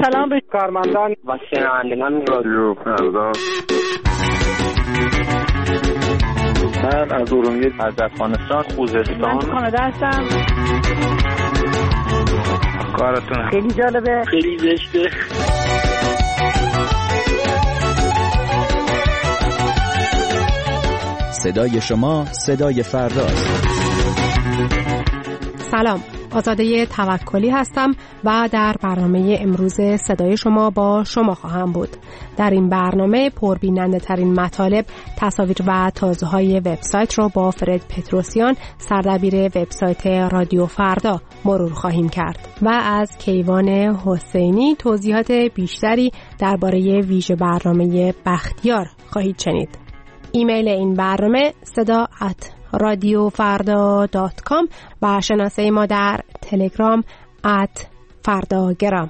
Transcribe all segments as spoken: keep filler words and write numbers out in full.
سلام به کارمندان و شنوندگان رادیو فردا. من از ارومیه، از افغانستان، خوزستان. من کانادا هستم. کارتون خیلی جالبه، خیلی زشته. صدای شما صدای فرداست. سلام، آزاده توکلی هستم و در برنامه امروز صدای شما با شما خواهم بود. در این برنامه پربیننده ترین مطالب، تصاویر و تازه‌های وبسایت را با فرد پتروسیان، سردبیر وبسایت رادیو فردا مرور خواهیم کرد و از کیوان حسینی توضیحات بیشتری درباره ویژه برنامه بختیار خواهید شنید. ایمیل این برنامه صدا ات رادیو فردا دات کام و شناسه ما در تلگرام ات فرداگرام.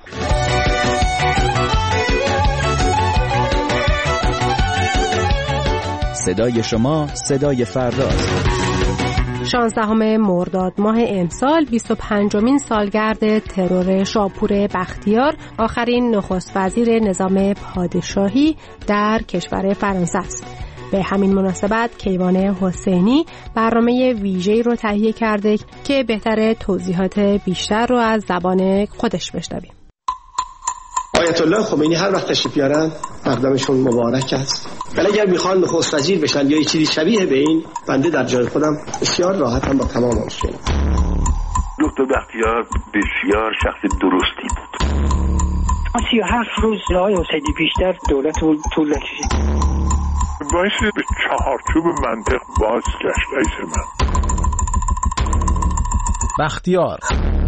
صدای شما صدای فرداست. شانزدهم مرداد ماه امسال بیست و پنجمین سالگرد ترور شاپور بختیار، آخرین نخست وزیر نظام پادشاهی در کشور فرانسه است. به همین مناسبت کیوان حسینی برنامه ویژه‌ای رو تهیه کرده که بهتره توضیحات بیشتر رو از زبان خودش بشنویم. آیت الله خمینی هر وقت تشریف بیارن مقدمشون مبارک است. ولی اگر میخوان نخست وزیر بشن یا چیزی شبیه به این، بنده در جای خودم بسیار راحتم با تمام مشکل. دکتر بختیار بسیار شخص درستی بود. سی و هفت روز آقای حسینی بیشتر دولت طول نکشید. باعث به چهارچوب منطق باز گشت رئیس من. بختیار.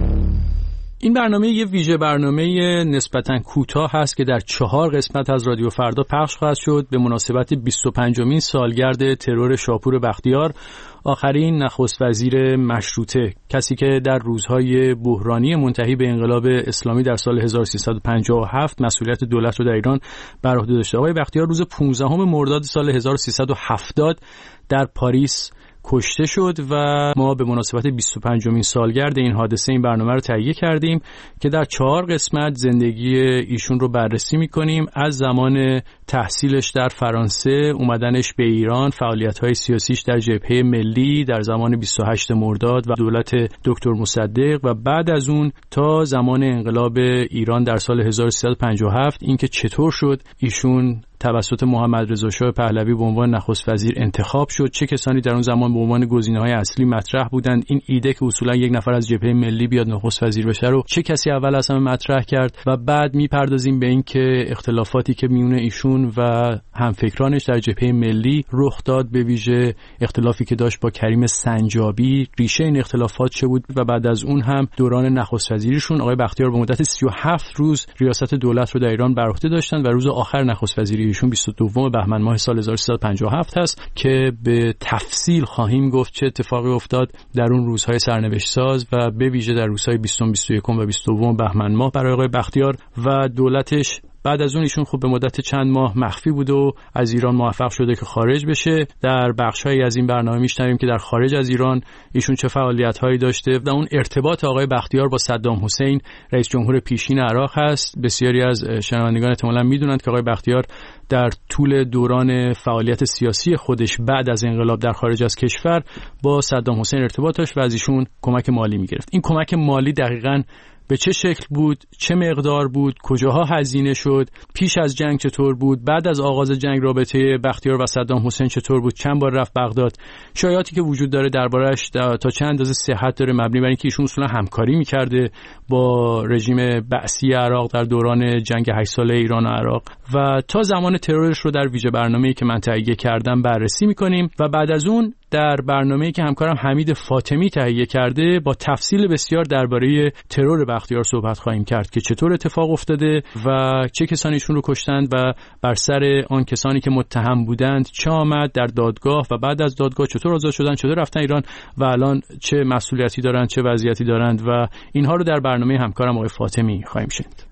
این برنامه یه ویژه برنامه نسبتاً کوتاه هست که در چهار قسمت از رادیو فردا پخش خواهد شد به مناسبت بیست و پنجمین سالگرد ترور شاپور بختیار، آخرین نخست وزیر مشروطه، کسی که در روزهای بحرانی منتهی به انقلاب اسلامی در سال هزار و سیصد و پنجاه و هفت مسئولیت دولت رو در ایران بر عهده داشته. آقای بختیار روز پانزدهم مرداد سال هزار و سیصد و هفتاد در پاریس کشته شد و ما به مناسبت بیست و پنجمین سالگرد این حادثه این برنامه رو تهیه کردیم که در چهار قسمت زندگی ایشون رو بررسی می‌کنیم، از زمان تحصیلش در فرانسه، اومدنش به ایران، فعالیت‌های سیاسیش در جبهه ملی در زمان بیست و هشتم مرداد و دولت دکتر مصدق و بعد از اون تا زمان انقلاب ایران در سال هزار و سیصد و پنجاه و هفت، اینکه چطور شد ایشون توسط محمد رضا شاه پهلوی به عنوان نخست وزیر انتخاب شد، چه کسانی در اون زمان به عنوان گزینه‌های اصلی مطرح بودند، این ایده که اصولا یک نفر از جبهه ملی بیاد نخست وزیر بشه رو چه کسی اول از همه مطرح کرد و بعد میپردازیم به این که اختلافاتی که میونه ایشون و همفکرانش در جبهه ملی رخ داد، به ویژه اختلافی که داشت با کریم سنجابی، ریشه این اختلافات چه بود و بعد از اون هم دوران نخست وزیریشون. آقای بختیار به مدت سی و هفت روز ریاست دولت رو در ایران بر عهده داشتند و روز آخر نخست وزیری ایشون بیست و دوم بهمن ماه سال هزار و سیصد و پنجاه و هفت هست که به تفصیل خواهیم گفت چه اتفاقی افتاد در اون روزهای سرنوشت ساز و به ویژه در روزهای بیستم، بیست و یکم و بیست و دوم بهمن ماه برای آقای بختیار و دولتش. بعد از اون ایشون خب به مدت چند ماه مخفی بود و از ایران موفق شده که خارج بشه. در بخش‌هایی از این برنامه میشنویم که در خارج از ایران ایشون چه فعالیت‌هایی داشته و اون ارتباط آقای بختیار با صدام حسین رئیس جمهور پیشین عراق هست. بسیاری از شنوندگان احتمالاً میدونند که آقای بختیار در طول دوران فعالیت سیاسی خودش بعد از انقلاب در خارج از کشور با صدام حسین ارتباط داشت و از ایشون کمک مالی می‌گرفت. این کمک مالی دقیقاً به چه شکل بود، چه مقدار بود، کجاها هزینه شد، پیش از جنگ چطور بود، بعد از آغاز جنگ رابطه بختیار و صدام حسین چطور بود، چند بار رفت بغداد، شایعاتی که وجود داره دربارش تا چند اندازه صحت داره، مبنی بر اینکه ایشون اصولا همکاری می‌کرده با رژیم بعثی عراق در دوران جنگ هشت ساله ایران و عراق و تا زمان ترورش رو در ویژه برنامه‌ای که من تهیه کردم بررسی می‌کنیم و بعد از اون در برنامه‌ای که همکارم حمید فاطمی تهیه کرده با تفصیل بسیار درباره ترور بختیار صحبت خواهیم کرد که چطور اتفاق افتاده و چه کسانیشون رو کشتند و بر سر آن کسانی که متهم بودند چه آمد در دادگاه و بعد از دادگاه چطور آزاد شدن، چطور رفتن ایران و الان چه مسئولیتی دارند، چه وضعیتی دارند و اینها رو در برنامه همکارم آقای فاطمی خواهیم شنید.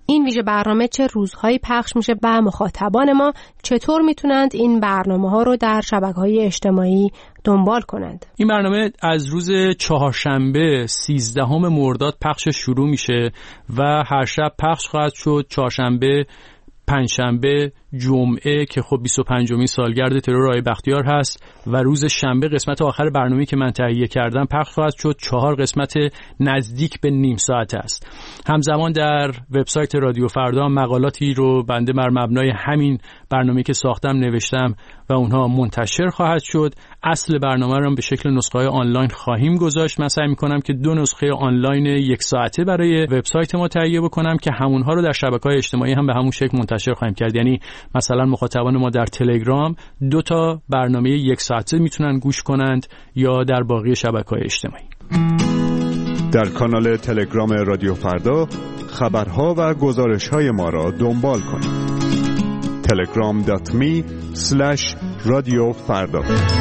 این ویژه برنامه چه روزهایی پخش میشه و مخاطبان ما چطور میتونند این برنامه ها رو در شبکه‌های اجتماعی دنبال کنند؟ این برنامه از روز چهارشنبه سیزدهم مرداد پخش شروع میشه و هر شب پخش خواهد شد. چهارشنبه، پنجشنبه، جمعه که خب بیست و پنجمین سالگرد ترور آقای بختیار هست و روز شنبه قسمت آخر برنامه‌ای که من تهیه کردم پخش خواهد شد. چهار قسمت نزدیک به نیم ساعت است. همزمان در وبسایت رادیو فردا مقالاتی رو بنده بر مبنای همین برنامه‌ای که ساختم نوشتم و اونها منتشر خواهد شد. اصل برنامه رو به شکل نسخه‌های آنلاین خواهیم گذاشت. من سعی می‌کنم که دو نسخه آنلاین یک ساعته برای وبسایت ما تهیه بکنم که همونها رو در شبکه‌های اجتماعی هم به همون شکل منتشر خواهیم کرد. یعنی مثلا مخاطبان ما در تلگرام دو تا برنامه یک ساعته میتونن گوش کنند یا در باقی شبکه‌های اجتماعی. در کانال تلگرام رادیو فردا خبرها و گزارش‌های ما را دنبال کنید. تلگرام دات می اسلش رادیو فردا.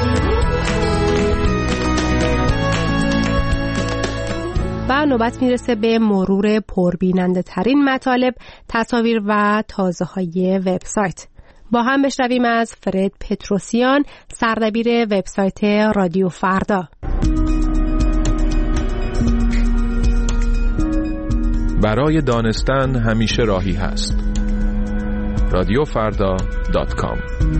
و نوبت میرسه به مرور پربیننده ترین مطالب، تصاویر و تازه های وبسایت. با هم بشنویم از فرد پتروسیان، سردبیر وبسایت رادیو فردا. برای دانستن همیشه راهی هست. رادیو فردا دات کام.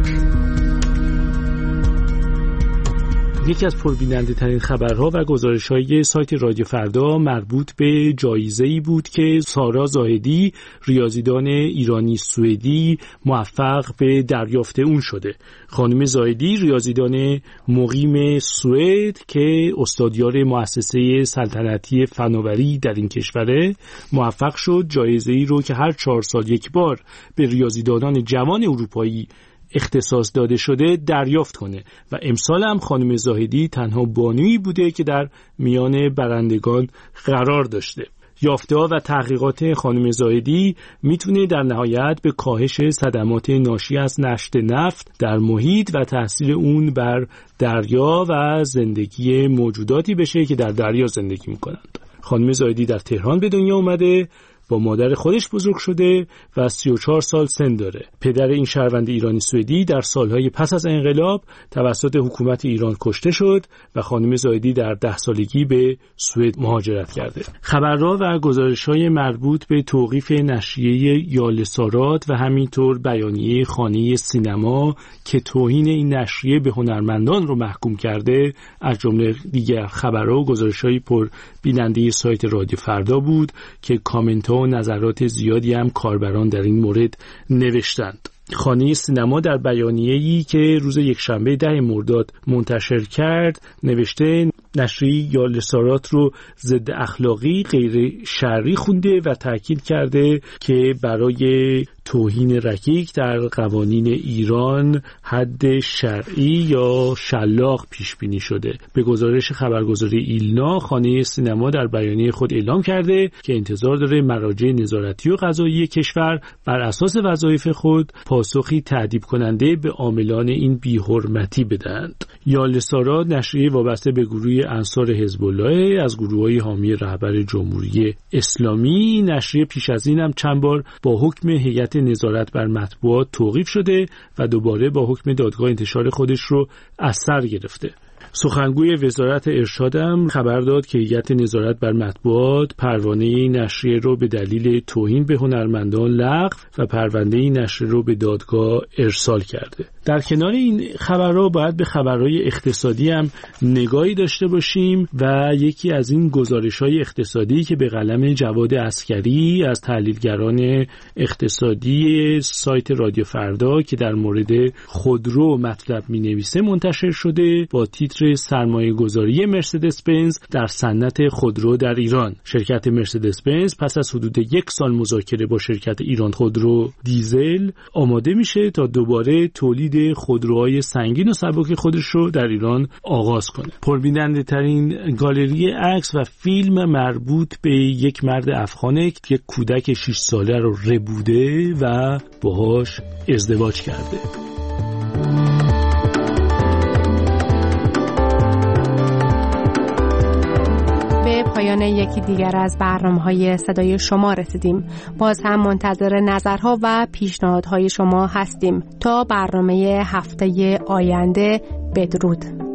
یکی از پربیننده ترین خبرها و گزارش‌های سایت رادیو فردا مربوط به جایزه‌ای بود که سارا زاهدی، ریاضیدان ایرانی سوئدی، موفق به دریافت اون شده. خانم زاهدی ریاضیدان مقیم سوئد که استادیار مؤسسه سلطنتی فناوری در این کشوره، موفق شد جایزه‌ای رو که هر چهار سال یک بار به ریاضیدانان جوان اروپایی اختصاص داده شده دریافت کنه و امسال هم خانم زاهدی تنها بانویی بوده که در میان برندگان قرار داشته. یافته‌ها و تحقیقات خانم زاهدی میتونه در نهایت به کاهش صدمات ناشی از نشت نفت در محیط و تاثیر اون بر دریا و زندگی موجوداتی بشه که در دریا زندگی میکنند. خانم زاهدی در تهران به دنیا اومده، با مادر خودش بزرگ شده و سی و چهار سال سن داره. پدر این شهروند ایرانی سوئدی در سالهای پس از انقلاب توسط حکومت ایران کشته شد و خانم زاهدی در ده سالگی به سوئد مهاجرت کرده. خبرها و گزارش‌های مربوط به توقیف نشریه یالسارات و همینطور بیانیه خانه سینما که توهین این نشریه به هنرمندان رو محکوم کرده از جمله دیگر خبرها و گزارش‌های پر بیننده سایت رادیو فردا بود که کامنت و نظرات زیادی هم کاربران در این مورد نوشتند. خانه سینما در بیانیه‌ای که روز یکشنبه ده مرداد منتشر کرد نوشته نشریه یالسارات رو ضد اخلاقی غیر شرعی خونده و تاکید کرده که برای توهین رکیک در قوانین ایران حد شرعی یا شلاق پیش بینی شده. به گزارش خبرگزاری ایلنا، خانه سینما در بیانیه خود اعلام کرده که انتظار داره مراجع نظارتی و قضایی کشور بر اساس وظایف خود پاسخی تأدیب کننده به عاملان این بی‌حرمتی بدهند. یالسارات نشریه وابسته به گروه انصار حزب الله از گروه‌های حامی رهبر جمهوری اسلامی. نشریه پیش از این هم چند بار با حکم هیئت نظارت بر مطبوعات توقیف شده و دوباره با حکم دادگاه انتشار خودش رو از سر گرفته. سخنگوی وزارت ارشاد هم خبر داد که هیئت نظارت بر مطبوعات پروانه نشریه رو به دلیل توهین به هنرمندان لغو و پرونده نشریه رو به دادگاه ارسال کرده. در کنار این خبرها باید به خبرهای اقتصادی هم نگاهی داشته باشیم و یکی از این گزارش‌های اقتصادی که به قلم جواد عسکری از تحلیلگران اقتصادی سایت رادیو فردا که در مورد خودرو مطلب می‌نویسه منتشر شده با تیتر سرمایه‌گذاری مرسدس بنز در صنعت خودرو در ایران. شرکت مرسدس بنز پس از حدود یک سال مذاکره با شرکت ایران خودرو دیزل آماده میشه تا دوباره تولید خودروهای سنگین و سبک خودش رو در ایران آغاز کنه. پربیننده ترین گالری عکس و فیلم مربوط به یک مرد افغانه که یک کودک شش ساله رو ربوده و باهاش ازدواج کرده. پایان یکی دیگر از برنامه‌های صدای شما رسیدیم. باز هم منتظر نظرها و پیشنهادهای شما هستیم. تا برنامه هفته آینده، بدرود.